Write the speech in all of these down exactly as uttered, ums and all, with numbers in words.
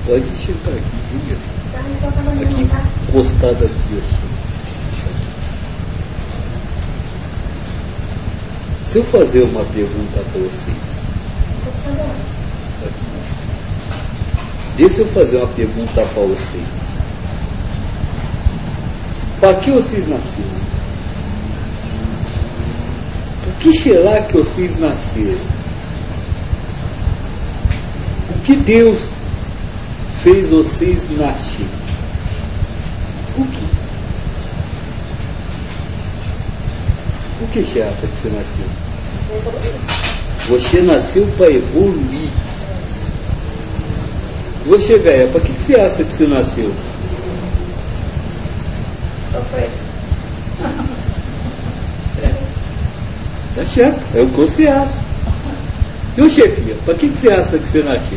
Pode sentar aqui, diga. Aqui, encostada aqui, assim. Se eu fazer uma pergunta para vocês. Deixa eu fazer uma pergunta para vocês. Para que vocês nasceram? Por que será que vocês nasceram? O que Deus fez vocês nascer? O que? O que você acha que você nasceu? Você nasceu para evoluir. Você, velha, para que você acha que você nasceu? É. Tá certo, é o que você acha. E o chefia, para que você acha que você nasceu?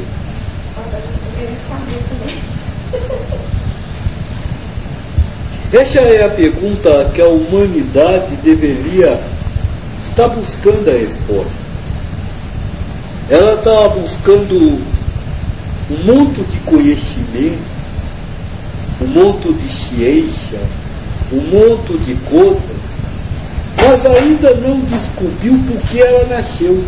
Essa é a pergunta que a humanidade deveria estar buscando a resposta. Ela está buscando um monte de conhecimento, um monte de ciência, um monte de coisas, mas ainda não descobriu por que ela nasceu.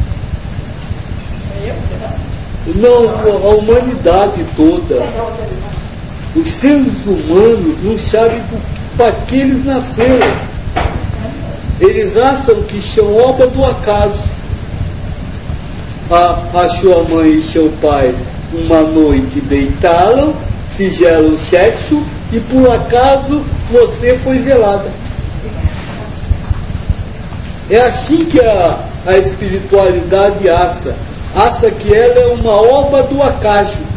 Não, a humanidade toda. Os seres humanos não sabem para que eles nasceram. Eles acham que são obra do acaso. A, a sua mãe e seu pai, uma noite, deitaram, fizeram sexo e por acaso você foi zelada. É assim que a, a espiritualidade acha. Acha que ela é uma obra do acaso.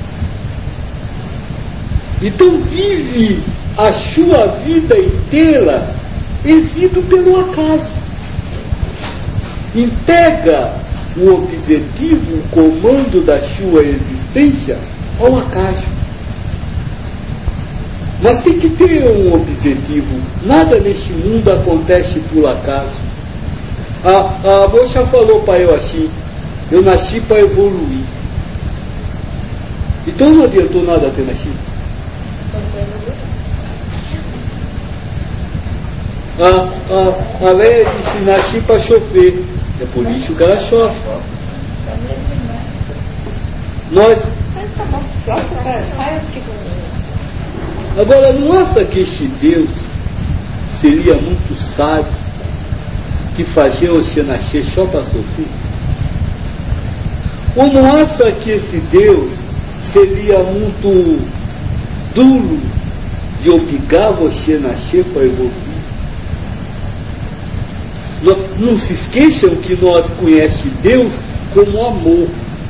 Então vive a sua vida inteira exigido pelo acaso. Entrega o objetivo, o comando da sua existência ao acaso. Mas tem que ter um objetivo. Nada neste mundo acontece por acaso. A, a moça falou para eu assim: eu nasci para evoluir. Então não adiantou nada ter nascido. A, a, a Leia disse: nasci para chover. É por isso que ela chove. Nós. Agora, não acha que este Deus seria muito sábio que fazia você nascer só para sofrer? Ou não acha que esse Deus seria muito duro de obrigar você a nascer para evoluir? Não se esqueçam que nós conhecemos Deus como amor.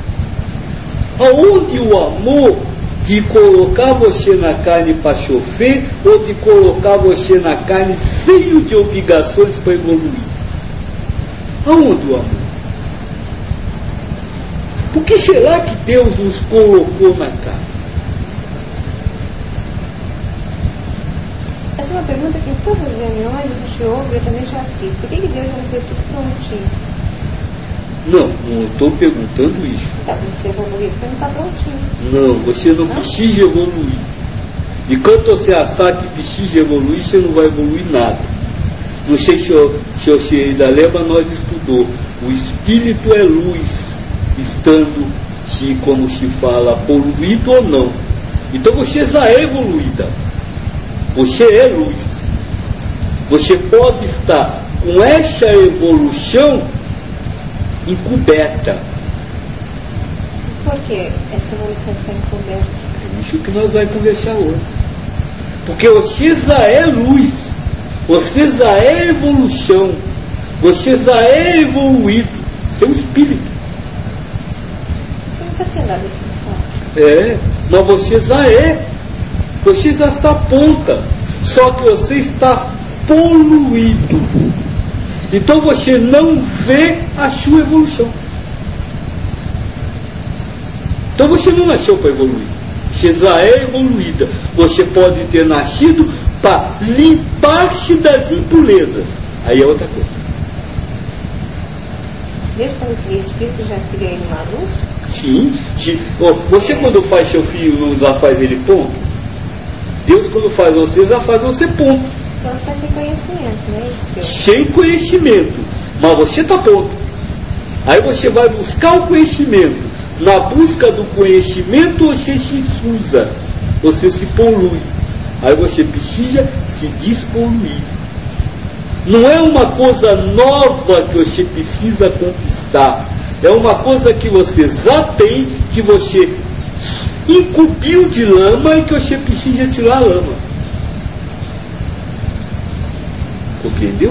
Aonde o amor de colocar você na carne para sofrer ou de colocar você na carne cheio de obrigações para evoluir? Aonde o amor? Por que será que Deus nos colocou na carne? Essa é uma pergunta que em todas as reuniões a gente ouve, eu também já fiz. Por que, que Deus não fez tudo prontinho? Não, não estou perguntando isso. Tá, você evoluir porque não está prontinho. Não, você não, não precisa evoluir. E quando você achar que precisa evoluir, você não vai evoluir nada. Não sei se o senhor ainda lembra, nós estudou. O espírito é luz, estando, se, como se fala, poluído ou não. Então você já é evoluída. Você é luz. Você pode estar com essa evolução encoberta. Por que essa evolução está encoberta? É isso que nós vamos conversar hoje. Porque você já é luz. Você já é evolução. Você já é evoluído. Seu espírito. Eu nunca tinha dado esse fato. É, mas você já é. Você já está pronta. Só que você está poluído. Então você não vê a sua evolução. Então você não nasceu para evoluir. Você já é evoluída. Você pode ter nascido para limpar-se das impurezas. Aí é outra coisa. Deus, quando cria espírito, já cria ele na luz? Sim. Você quando faz seu filho, não já faz ele ponto? Deus quando faz você, já faz você ponto. Então faz sem conhecimento, não é isso? Deus? Sem conhecimento. Mas você está ponto. Aí você vai buscar o conhecimento. Na busca do conhecimento você se usa. Você se polui. Aí você precisa se despoluir. Não é uma coisa nova que você precisa conquistar. É uma coisa que você já tem, que você encobriu de lama e que você precisa tirar a lama. Compreendeu?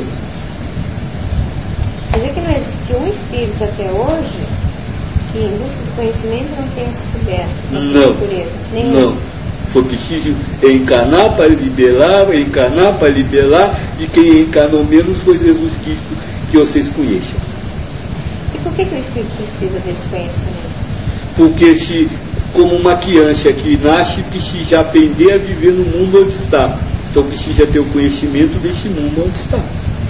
Quer dizer que não existe um espírito até hoje que em busca do conhecimento não tenha se descoberto essas impurezas? Nenhum. Não. Foi preciso encarnar para liberar, encarnar para liberar, e quem encarnou menos foi Jesus Cristo, que vocês conhecem. E por que, que o espírito precisa desse conhecimento? Porque se, como uma criança que nasce, precisa aprender a viver no mundo onde está. Então precisa ter o conhecimento desse mundo onde está.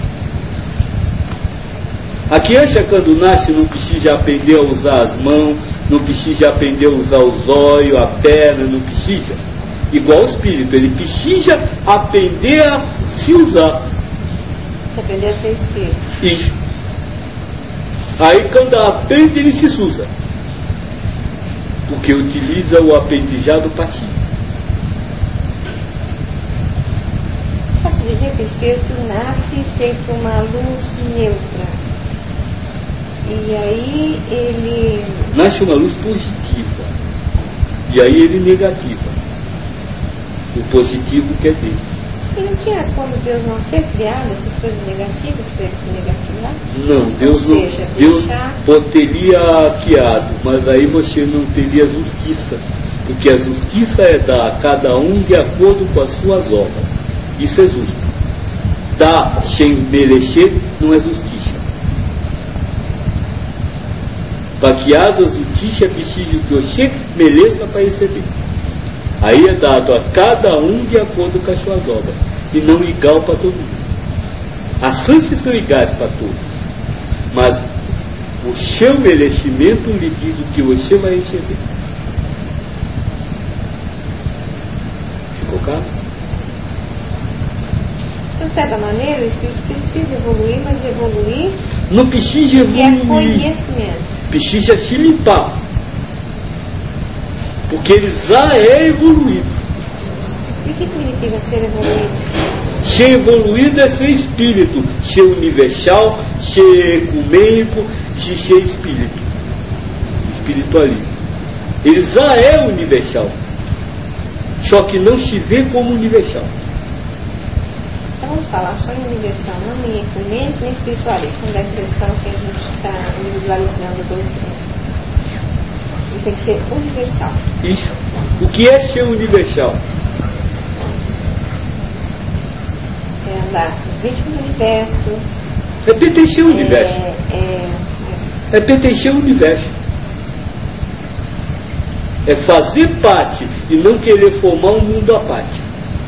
A criança quando nasce não precisa aprender a usar as mãos, não precisa aprender a usar os olhos, a perna, não precisa. Igual o espírito, ele precisa aprender a se usar. Aprender a ser espírito. Isso. Aí quando aprende, ele se usa. Porque utiliza o aprendizado passivo. Posso dizer que o espírito nasce feito uma luz neutra. E aí ele... Nasce uma luz positiva. E aí ele negativa. O positivo que é dele. E não tinha como Deus não ter criado essas coisas negativas para ele se negativar? Não, Deus Ou não. seja, Deus deixar... teria criado, mas aí você não teria justiça. Porque a justiça é dar a cada um de acordo com as suas obras. Isso é justo. Dar sem merecer não é justiça. Para que haja justiça é preciso que você mereça para receber. Aí é dado a cada um de acordo com as suas obras. E não igual para todo mundo. As chances são iguais para todos. Mas o seu merecimento lhe diz o que você vai receber. Ficou claro? Então, de certa maneira, o espírito precisa evoluir, mas evoluir não precisa evoluir. é conhecimento. Precisa se limpar. Porque ele já é evoluído. E o que significa ser evoluído? Ser evoluído é ser espírito, ser universal, ser ecumênico, ser, ser espírito. Espiritualista. Ele já é universal. Só que não se vê como universal. Então vamos falar só em universal, não em ecumênico nem espiritualista. Não dá a impressão que a gente está individualizando a doutrina. Tem que ser universal. Isso. O que é ser universal? É andar no ritmo do universo. É pertencer ao universo. É, é, é pertencer ao universo. É fazer parte e não querer formar um mundo à parte.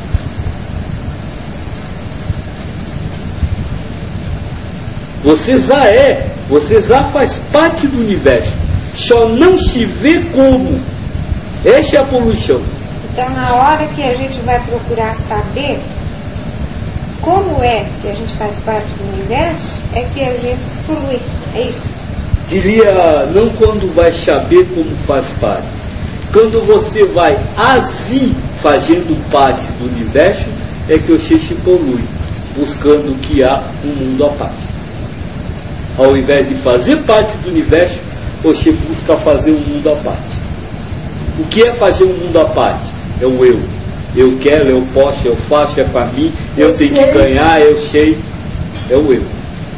Você já é, você já faz parte do universo. Só não se vê como. Essa é a poluição. Então, na hora que a gente vai procurar saber como é que a gente faz parte do universo, é que a gente se polui. É isso? Diria, não quando vai saber como faz parte. Quando você vai agir fazendo parte do universo, é que você se polui, buscando que há um mundo à parte. Ao invés de fazer parte do universo, você busca fazer um mundo à parte. O que é fazer um mundo à parte? É o eu. Eu quero, eu posso, eu faço, é para mim, eu, eu tenho sei. que ganhar, eu sei. É o eu.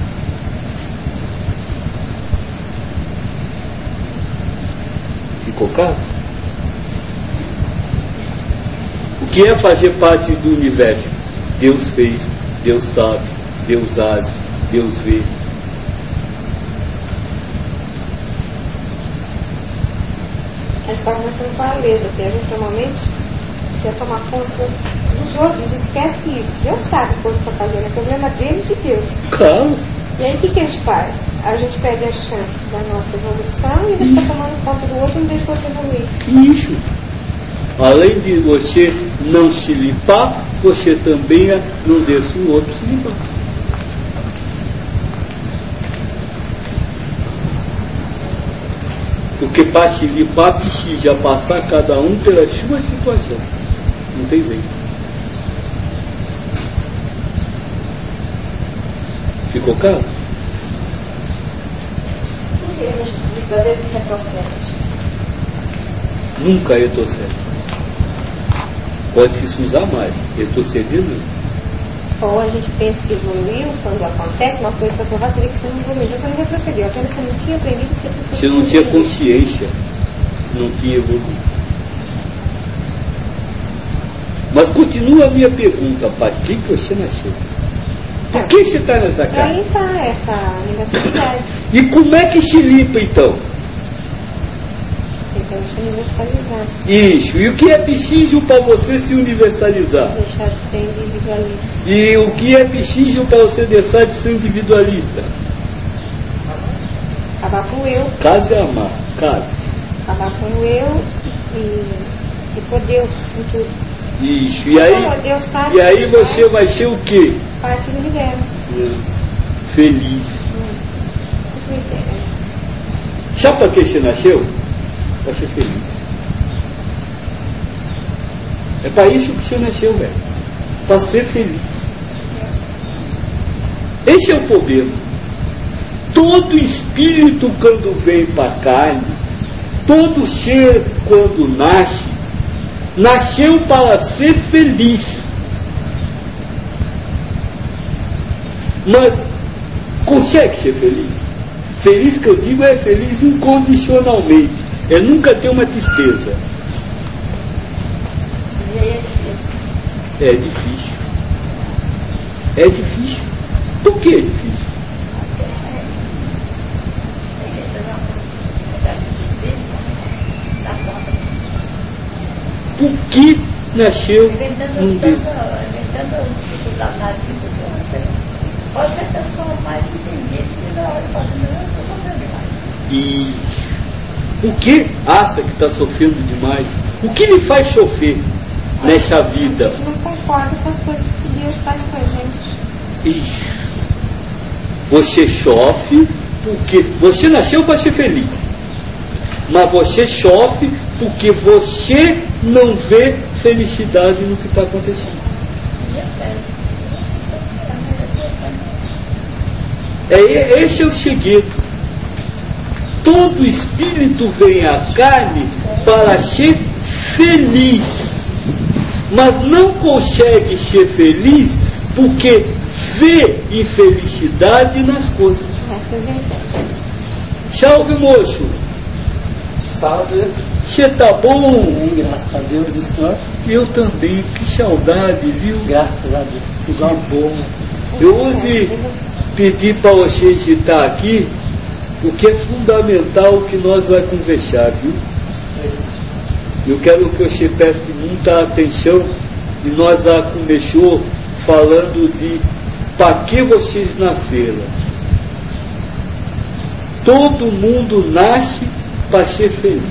Ficou claro? O que é fazer parte do universo? Deus fez, Deus sabe, Deus age, Deus vê. A gente está começando com a lenda, porque a gente normalmente quer tomar conta dos outros, esquece isso. Deus sabe o que está fazendo, é problema dele e de Deus. Claro. E aí o que, que a gente faz? A gente perde a chance da nossa evolução e a gente está tomando conta do outro e não deixa o outro evoluir. Isso. Além de você não se limpar, você também não deixa o outro se limpar. Porque para se limpar, precisa passar cada um pela sua situação. Não tem jeito. Ficou claro? Por que a gente às vezes retrocede? Nunca retrocede. Pode se usar mais. Retroceder não. Ou a gente pensa que evoluiu, quando acontece uma coisa para provar, você vê que você não evoluiu, você não retrocedeu. Apenas você não tinha aprendido que você precisa. Você não tinha consciência, não tinha evoluído. Mas continua a minha pergunta, Pai, o que você nasceu? Por que você está nessa casa? Aí está essa negatividade. E como é que se limpa então? Então se universalizar. Isso. E o que é preciso para você se universalizar? Deixar de ser individualista. E o que é preciso para você deixar de ser individualista? Acabar com o eu. Case e amar. Case. Acabar com o eu e, e por Deus em tudo. Isso. E aí, Como Deus sabe e aí você faz vai ser o quê? parte do universo. Hum. Feliz. Hum. Isso me interessa. Sabe para que você nasceu? Para ser feliz. É para isso que você nasceu, velho. Para ser feliz. Esse é o problema. Todo espírito quando vem para a carne, todo ser quando nasce, nasceu para ser feliz. Mas consegue ser feliz? Feliz que eu digo é feliz incondicionalmente. É nunca ter uma tristeza. É difícil. É difícil. Por que é difícil? Por que nasceu num Deus? Pode ser a pessoa mais entendida que na hora de fazer Isso. O que acha que está sofrendo demais? O que lhe faz sofrer nessa vida? A gente não concorda com as coisas que Deus faz com a gente. Isso. Você sofre porque você nasceu para ser feliz. Mas você sofre porque você não vê felicidade no que está acontecendo. É, esse é o segredo. Todo espírito vem à carne para ser feliz, mas não consegue ser feliz porque vê infelicidade nas coisas. Salve, moço. Salve. Você tá bom? Bem, graças a Deus, e o senhor? Eu também. Que saudade, viu? Graças a Deus. Igual bom. Eu hoje pedi para você estar aqui, porque é fundamental que nós vamos conversar, viu? Eu quero que você preste muita atenção e nós já começou falando de para que vocês nasceram. Todo mundo nasce para ser feliz.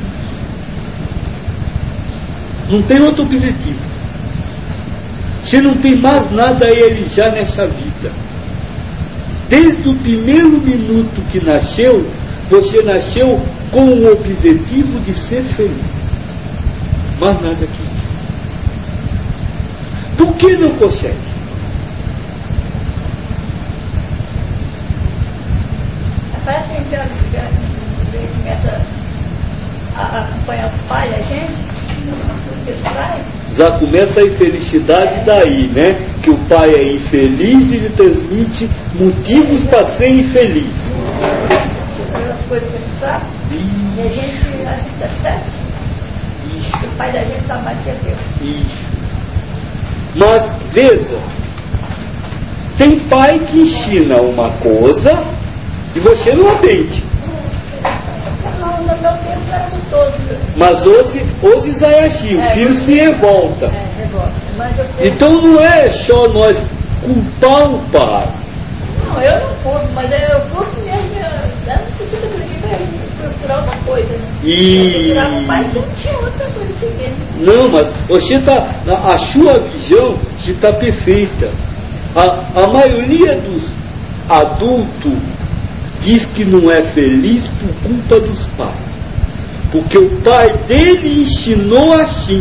Não tem outro objetivo. Você não tem mais nada a ele já nessa vida. Desde o primeiro minuto que nasceu, você nasceu com o objetivo de ser feliz. Mais nada aqui. Por que não consegue? Parece que a gente começa a acompanhar os pais, a gente, tudo que eles traz. Já começa a infelicidade daí, né? Que o pai é infeliz e ele transmite motivos para ser infeliz. As coisas que a gente sabe, e a gente acha que está certo. Isso. O pai da gente sabe mais que é Deus. Isso. Mas, veja, tem pai que ensina uma coisa e você não atende. Não, no meu tempo éramos todos. Mas hoje, hoje já é assim, o É, filho se revolta. É, revolta. Mas eu tenho... Então não é só nós culpar o pai. Não, Não, eu não curto, mas eu curto mesmo. Eu não preciso procurar outra coisa. Né? E... procurar um pai que não tinha outra coisa seguir. Não, mas você tá, a sua visão está perfeita. A, a maioria dos adultos diz que não é feliz por culpa dos pais. Porque o pai dele ensinou assim.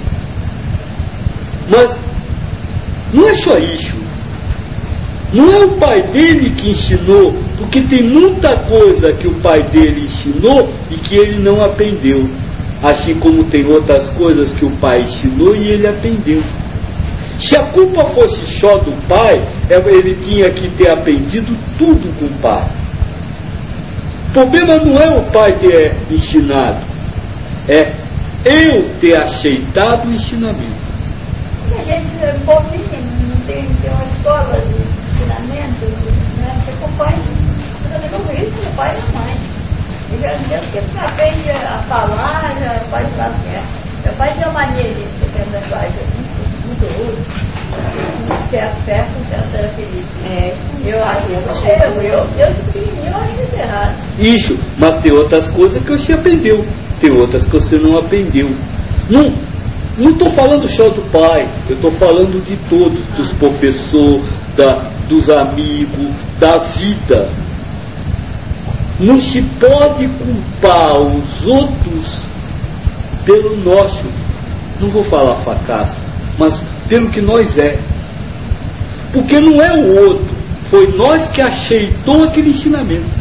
Mas não é só isso. Não é o pai dele que ensinou, porque tem muita coisa que o pai dele ensinou e que ele não aprendeu. Assim como tem outras coisas que o pai ensinou e ele aprendeu. Se a culpa fosse só do pai, ele tinha que ter aprendido tudo com o pai. O problema não é o pai ter ensinado, é eu ter aceitado o ensinamento. A gente é bobinho, não tem, tem uma escola de ensinamento, né? Você acompanha, você não vê isso no pai e na mãe. E já mesmo que você aprende a falar, já pode falar assim, é. Meu pai tinha uma mania de ter uma linguagem muito rude, muito ferro, ferro, ferro era feliz. É, isso eu acho que eu, eu, eu de pequenininho, eu acho isso errado. Isso, mas tem outras coisas que você aprendeu, tem outras que você não aprendeu. Não, não estou falando só do pai, eu estou falando de todos, dos professores, da, dos amigos, da vida. Não se pode culpar os outros pelo nosso, não vou falar fracasso, mas pelo que nós é. Porque não é o outro, foi nós que aceitou aquele ensinamento.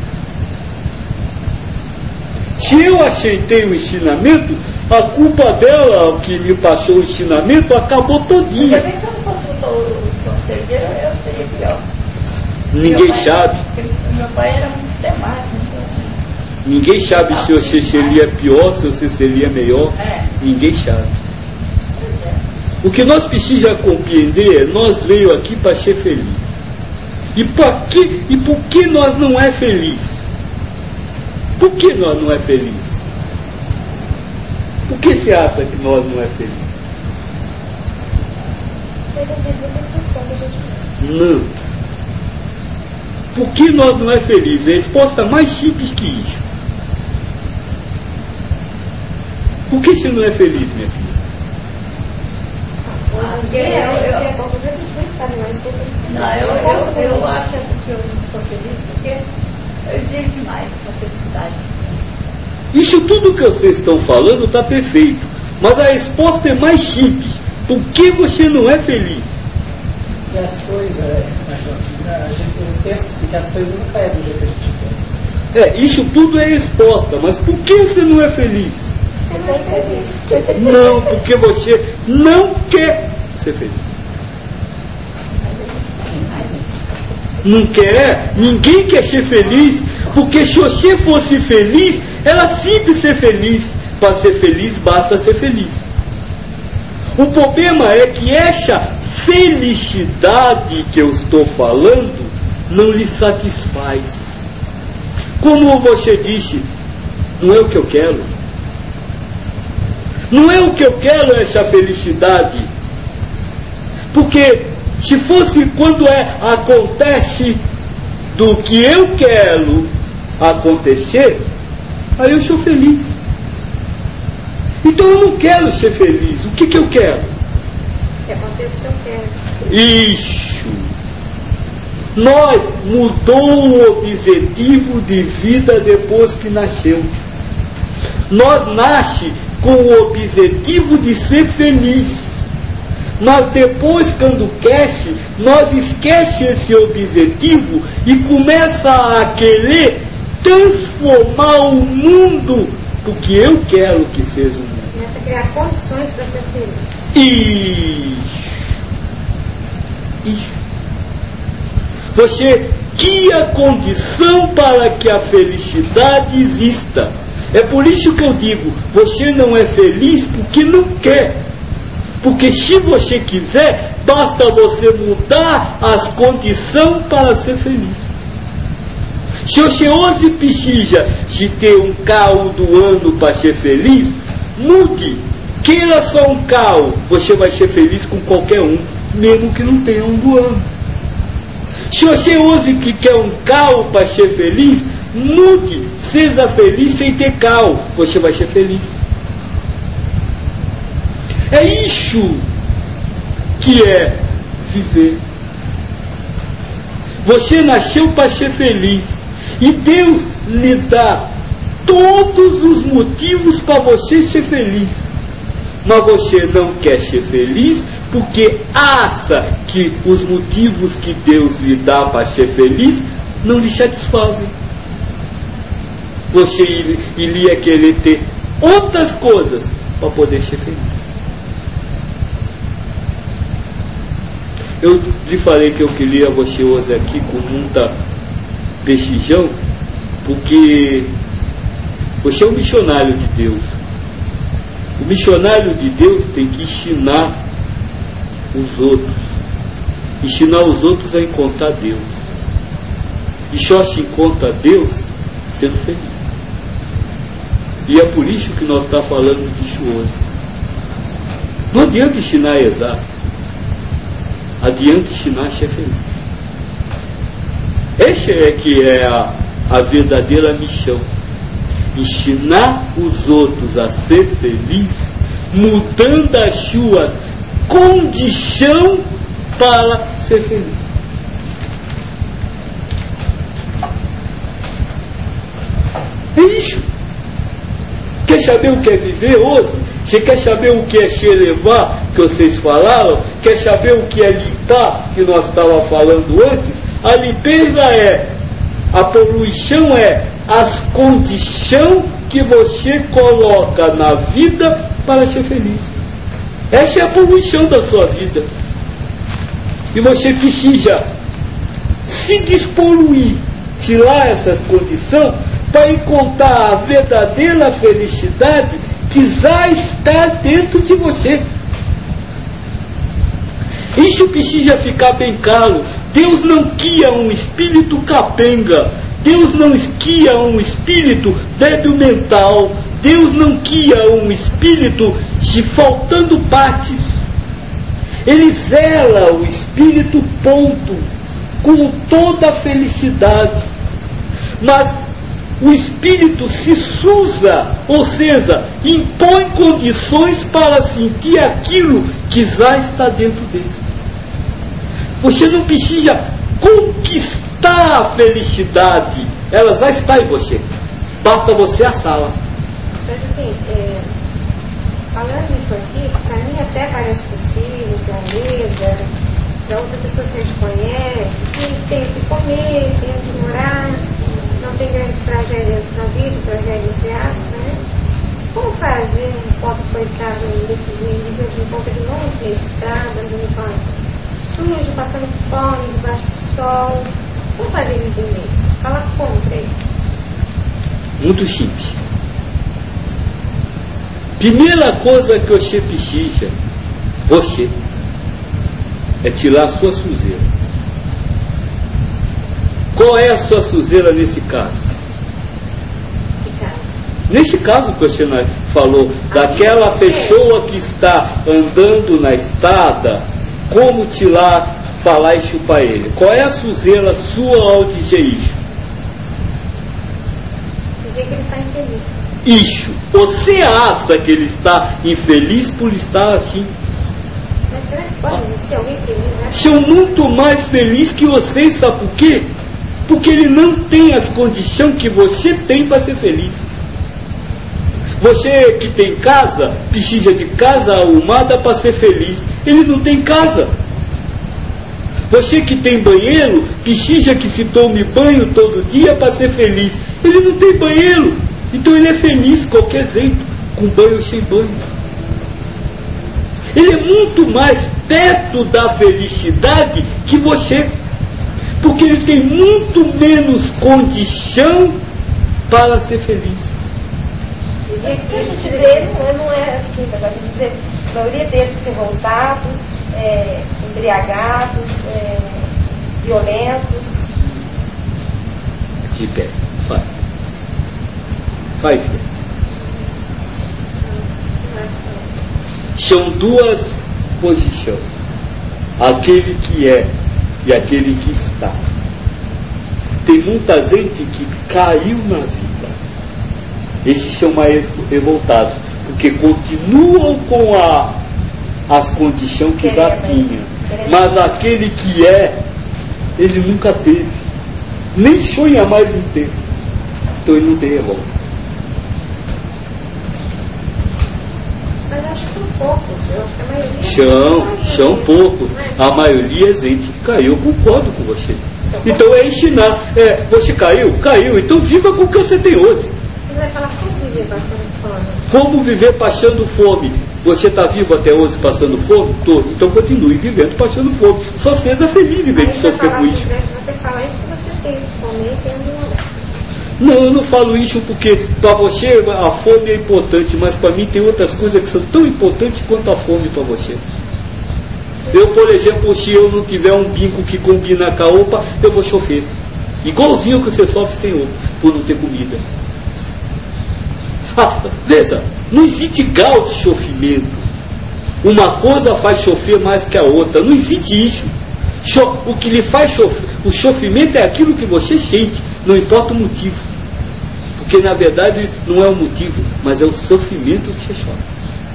Se eu aceitei o ensinamento, a culpa dela, que me passou o ensinamento, acabou todinha. Eu também, se eu não fosse o conselheiro, eu seria pior. Ninguém meu pai, sabe. Meu pai era muito temático. Ninguém sabe se você seria pior, se você seria melhor. É. Ninguém sabe. O que nós precisamos compreender é nós veio aqui para ser feliz. E por que, e por que nós não é feliz? Por que nós não é feliz? Por que você acha que nós não é feliz? Não. Por que nós não é feliz? É a resposta mais simples que isso. Por que você não é feliz, minha filha? Porque eu acho que é bom fazer a gente nem sabe mais um pouco. Não, eu, eu, eu acho que eu não sou feliz porque eu exijo demais a felicidade. Isso tudo que vocês estão falando está perfeito. Mas a resposta é mais simples. Por que você não é feliz? E as coisas, a gente pensa assim, que as coisas não é do jeito que a gente quer. É, isso tudo é resposta. Mas por que você não é feliz? Não, porque você não quer ser feliz. Não quer? Ninguém quer ser feliz, porque se você fosse feliz, era simples ser feliz. Para ser feliz, basta ser feliz. O problema é que essa felicidade que eu estou falando não lhe satisfaz. Como você disse, não é o que eu quero. Não é o que eu quero essa felicidade. Porque se fosse quando é, acontece do que eu quero acontecer, aí eu sou feliz. Então eu não quero ser feliz. O que, que eu quero? Que aconteça o que eu quero. Isso. Nós mudou o objetivo de vida depois que nasceu. Nós nasce com o objetivo de ser feliz. Mas depois, quando cresce, nós esquece esse objetivo e começa a querer transformar o mundo porque eu quero que seja um mundo. Começa a criar condições para ser feliz. Isso. Isso. Você cria condição para que a felicidade exista. É por isso que eu digo, você não é feliz porque não quer. Porque se você quiser, basta você mudar as condições para ser feliz. Se você hoje precisa de ter um carro do ano para ser feliz, mude. Queira só um carro, você vai ser feliz com qualquer um, mesmo que não tenha um do ano. Se você hoje que quer um carro para ser feliz, mude, seja feliz sem ter carro, você vai ser feliz. É isso que é viver. Você nasceu para ser feliz e Deus lhe dá todos os motivos para você ser feliz, mas você não quer ser feliz porque acha que os motivos que Deus lhe dá para ser feliz não lhe satisfazem. Você iria querer ter outras coisas para poder ser feliz. Eu lhe falei que eu queria você hoje aqui com muita precisão, porque você é um missionário de Deus. O missionário de Deus tem que ensinar os outros. Ensinar os outros a encontrar Deus. E só se encontra Deus sendo feliz. E é por isso que nós estamos falando disso hoje. Não adianta ensinar a exato. Adianta ensinar a ser feliz. Essa é que é a, a verdadeira missão. Ensinar os outros a ser feliz, mudando as suas condições para ser feliz. É isso. Quer saber o que é viver hoje? Você quer saber o que é se elevar, que vocês falaram? Quer saber o que é limpar, que nós estávamos falando antes? A limpeza é, a poluição é as condições que você coloca na vida para ser feliz. Essa é a poluição da sua vida. E você precisa se despoluir, tirar essas condições para encontrar a verdadeira felicidade que já está dentro de você. Isso precisa ficar bem claro. Deus não cria um espírito capenga. Deus não cria um espírito débil mental. Deus não cria um espírito de faltando partes. Ele zela o espírito ponto, com toda a felicidade. Mas o espírito se suja, ou seja, impõe condições para sentir aquilo que já está dentro dele. Você não precisa conquistar a felicidade, ela já está em você. Basta você assá-la. Mas assim, é, falando isso aqui, para mim até parece possível, para a Leda, para outras pessoas que a gente conhece, que tem que comer, tem que morar, não tem grandes tragédias na vida, tragédias entre aspas, né? Como fazer um pobre coitado desses índios que encontra de longe na estrada, andando com sujo, passando fome, debaixo do sol? Como fazer ele entender isso? Fala como para ele? Muito simples. Primeira coisa que você precisa, você, é tirar a sua sujeira. Qual é a sua sujeira nesse caso? Que caso? Nesse caso que você falou, daquela pessoa que está andando na estrada, como tirar, falar e chupar ele? Qual é a sujeira sua ao dizer isso? Dizer que ele está infeliz. Isso. Você acha que ele está infeliz por estar assim? Mas será que pode existir alguém feliz, né? São muito mais felizes que vocês, sabe por quê? Porque ele não tem as condições que você tem para ser feliz. Você que tem casa, precisa de casa arrumada para ser feliz. Ele não tem casa. Você que tem banheiro, precisa que se tome banho todo dia para ser feliz. Ele não tem banheiro. Então ele é feliz de qualquer jeito, com banho ou sem banho. Ele é muito mais perto da felicidade que você. Porque ele tem muito menos condição para ser feliz. Isso que a gente vê não, não é assim, a gente vê a maioria deles revoltados, é, embriagados, é, violentos. De pé, vai. Vai, filho. São duas posições. Aquele que é e aquele que está. Tem muita gente que caiu na vida. Esses são mais revoltados, porque continuam com a, as condições que já tinham. Mas aquele que é, ele nunca teve. Nem sonha mais em ter. Então ele não tem revolta. Mas acho que são poucos, eu acho que a maioria... São, são poucos. A maioria é gente que caiu. Eu concordo com você. Então é ensinar. É, você caiu? Caiu. Então viva com o que você tem hoje. Você vai falar como viver passando fome. Como viver passando fome? Você está vivo até hoje passando fome? Tô. Então continue vivendo passando fome. Só seja feliz em vez de sofrer com isso. Você fala isso que você tem que comer e tem um lugar. Não, eu não falo isso porque para você a fome é importante, mas para mim tem outras coisas que são tão importantes quanto a fome para você. Eu, por exemplo, se eu não tiver um bico que combina com a roupa, eu vou chover. Igualzinho que você sofre sem roupa, por não ter comida. Ah, veja, não existe grau de sofrimento. Uma coisa faz sofrer mais que a outra. Não existe isso. O que lhe faz sofrer, o sofrimento é aquilo que você sente, não importa o motivo. Porque na verdade não é o motivo, mas é o sofrimento que você sofre.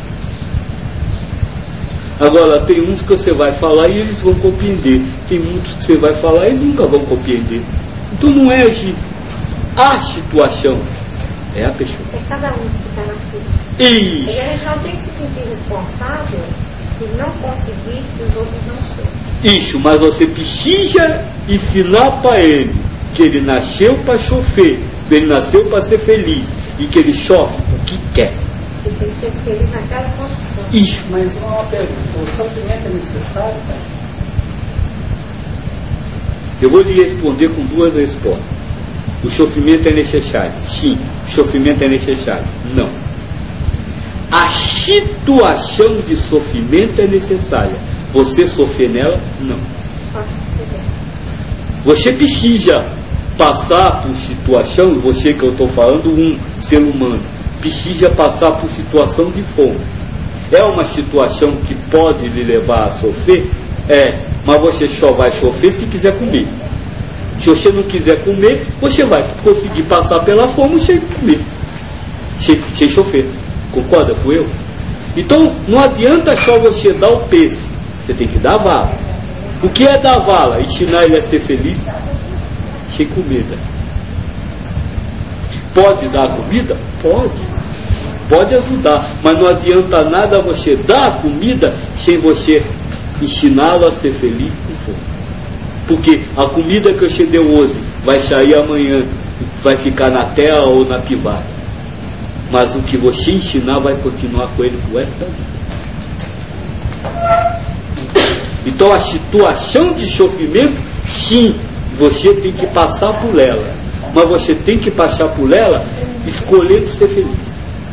Agora, tem uns que você vai falar e eles vão compreender. Tem muitos que você vai falar e nunca vão compreender. Então não é a situação, é a pessoa. É cada um que está na fila. Isso. E a gente não tem que se sentir responsável por não conseguir que os outros não sofram. Isso, mas você precisa ensinar para ele que ele nasceu para sofrer, que ele nasceu para ser feliz e que ele sofre o que quer. Ele tem que ser feliz naquela condição. Isso. Mas uma pergunta, o sofrimento é necessário, pai? Eu vou lhe responder com duas respostas. O sofrimento é necessário. Sim, o sofrimento é necessário. Não. A situação de sofrimento é necessária. Você sofrer nela? Não. Você precisa passar por situação, você que eu estou falando, um ser humano, precisa passar por situação de fome. É uma situação que pode lhe levar a sofrer? É, mas você só vai sofrer se quiser comer. Se você não quiser comer, você vai conseguir passar pela fome sem comer, sem, sem sofrer. Concorda com eu? Então, não adianta só você dar o peixe, você tem que dar a vala. O que é dar a vala? Ensinar ele a ser feliz sem comida. Pode dar a comida? Pode. Pode ajudar, mas não adianta nada você dar a comida sem você ensiná-lo a ser feliz com fome. Porque a comida que você deu hoje vai sair amanhã, vai ficar na terra ou na privada. Mas o que você ensinar vai continuar com ele pro resto da vida. Então a situação de sofrimento, sim, você tem que passar por ela. Mas você tem que passar por ela escolhendo ser feliz.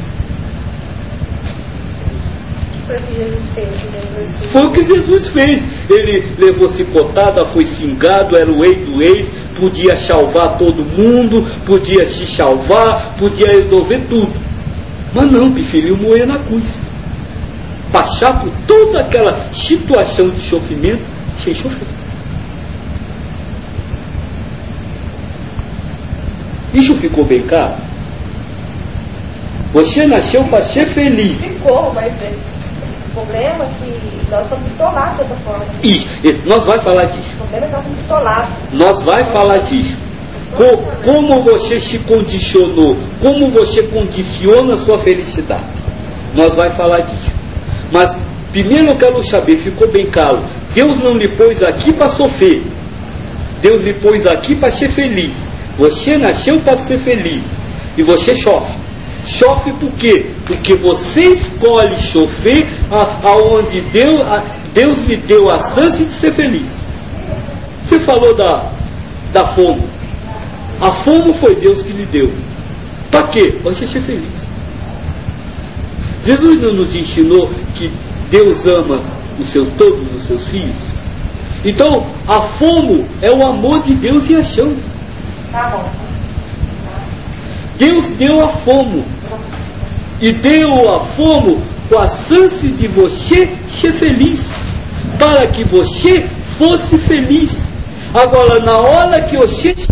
Foi o que Jesus fez. Ele levou cicotada, foi cingado, era o rei do reis, podia salvar todo mundo, podia se salvar, podia resolver tudo. Mas não, preferiu morrer na cruz. Passar por toda aquela situação de sofrimento sem sofrer. Isso ficou bem claro? Você nasceu para ser feliz. Ficou, mas é. O problema é que nós estamos bitolados de outra forma. Isso, nós vamos falar disso. O problema é que nós estamos bitolados. Nós vamos falar disso. Co- como você se condicionou, como você condiciona a sua felicidade. Nós vamos falar disso. Mas, primeiro eu quero saber, ficou bem claro, Deus não lhe pôs aqui para sofrer. Deus lhe pôs aqui para ser feliz. Você nasceu para ser feliz. E você sofre. Sofre por quê? Porque você escolhe sofrer aonde Deus, a, Deus lhe deu a chance de ser feliz. Você falou da, da fome. A fome foi Deus que lhe deu. Para quê? Para você ser feliz. Jesus não nos ensinou que Deus ama os seus, todos os seus filhos? Então, a fome é o amor de Deus em ação. Tá bom. Deus deu a fome. E deu a fome com a chance de você ser feliz. Para que você fosse feliz. Agora, na hora que você